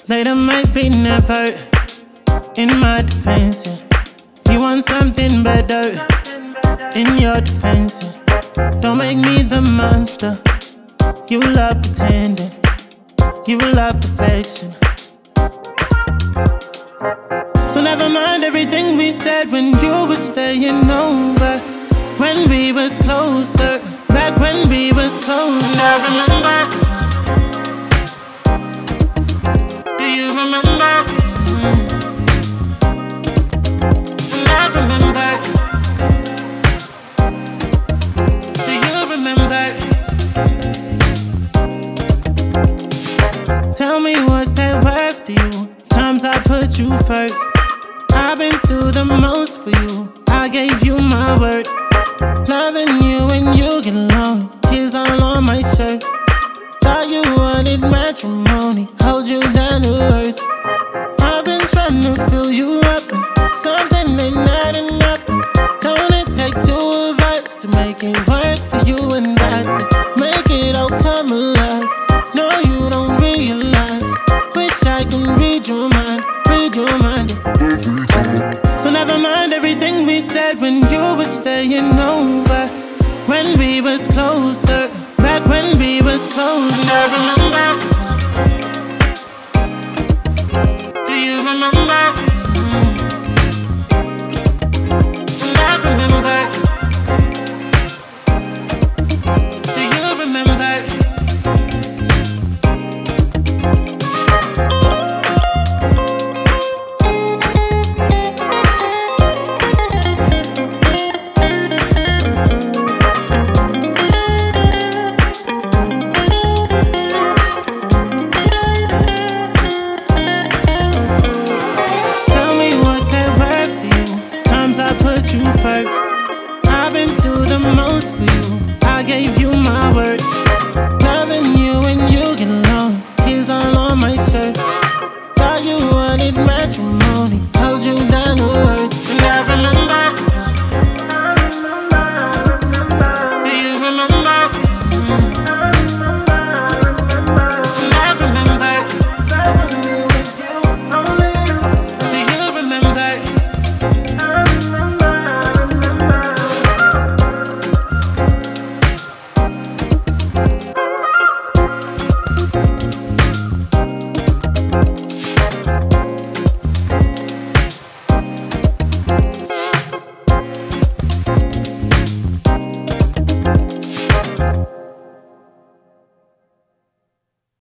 Later might be never. In my defense, yeah. You want something better. In your defense, yeah. Don't make me the monster. You love pretending. You love perfection. So never mind everything we said when you were staying over. When we was closer. Back when we was closer. I remember. Do you remember? And I remember. Do you remember? Tell me, was that worth to you? Times I put you first. I've been through the most for you. I gave you my word. Loving you when you get lonely. Tears all on my shirt. Thought you wanted matrimony. Hold you down to earth. I've been trying to fill you up, and something ain't not enough. Don't it take two of us to make it work for you and I, to make it all come alive? No, you don't realize. Wish I can read your mind, read your mind. So never mind everything we said when you were staying over. When we was closer, back when we was closer.